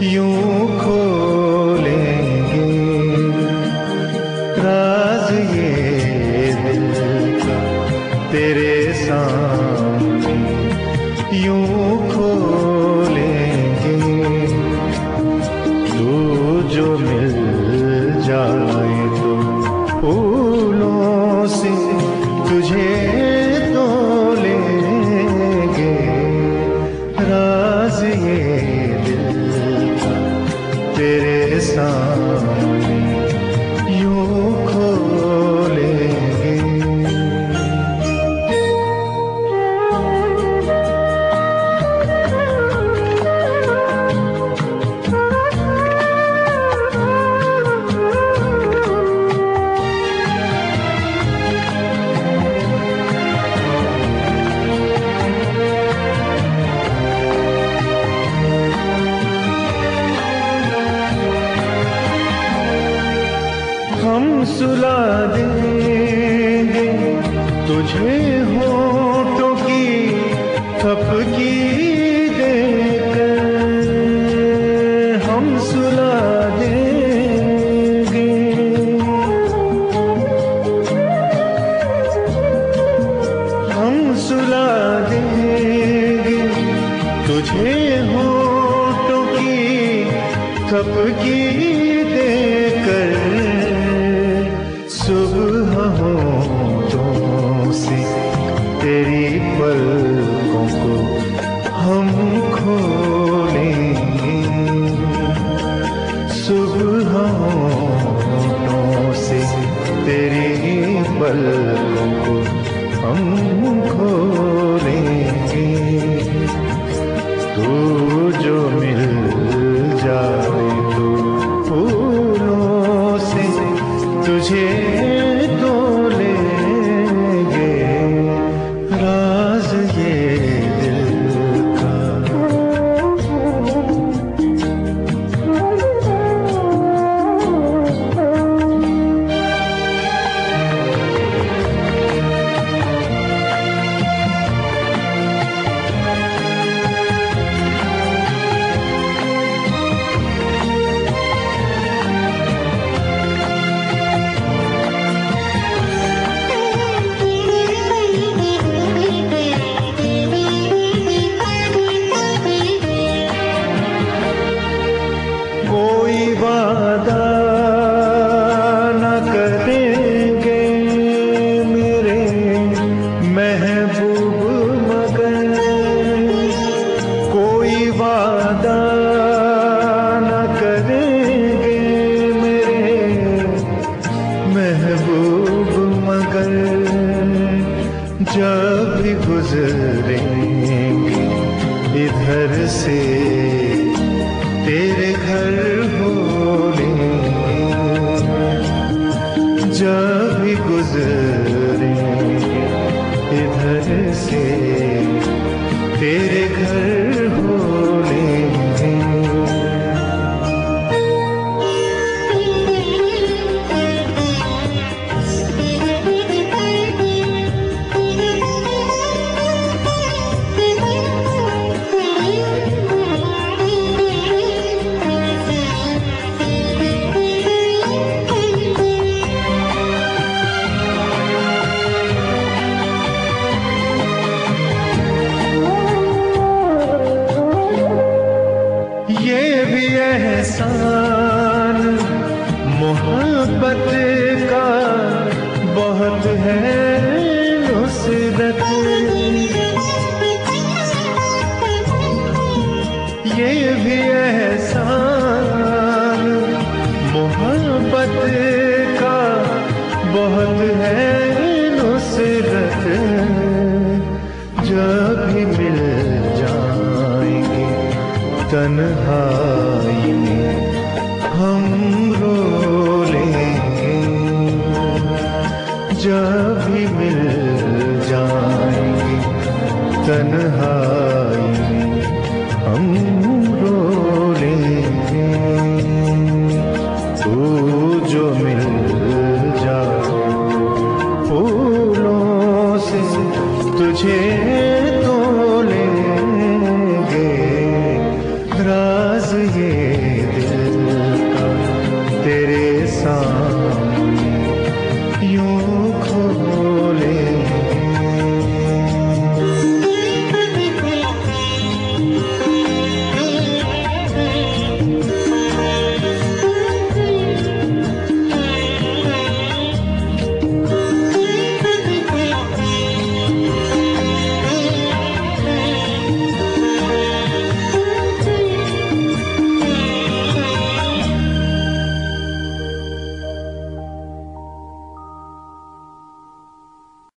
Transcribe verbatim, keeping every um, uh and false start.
यूं खोलेंगे राज ये दिल का तेरे सामने यूं खोलेंगे। तू जो मिल जाए तो फूलों से तुझे तो लेंगे राज ये दिल का तेरे सामने यूं खोलेंगे। हम सुला देंगे तुझे होठों की थपकी देकर। हम सुला देंगे हम सुला देंगे तुझे होठों की थपकी देकर। सुबह होठों से तेरी पलकों को हम खोलेंगे। सुबह होठों से तेरी पलकों को हम खोलेंगे। तू जो मिल जाए तो फूलों से तुझे तो लेंगे राज ये दिल का। कोई वादा न करेंगे मेरे महबूब मगर। कोई वादा न करेंगे मेरे महबूब मगर। जब भी गुजरेंगे इधर से तेरे घर होलेंगे। जब भी गुजरेंगे इधर से तेरे घर होलेंगे। ये भी एहसान मोहब्बत का बहुत है नुसरत। ये भी एहसान मोहब्बत का बहुत है नुसरत। जब भी मिल जाएंगे तन्हाई में हम रो लेंगे। जब भी मिल जाएंगे तन्हाई में हम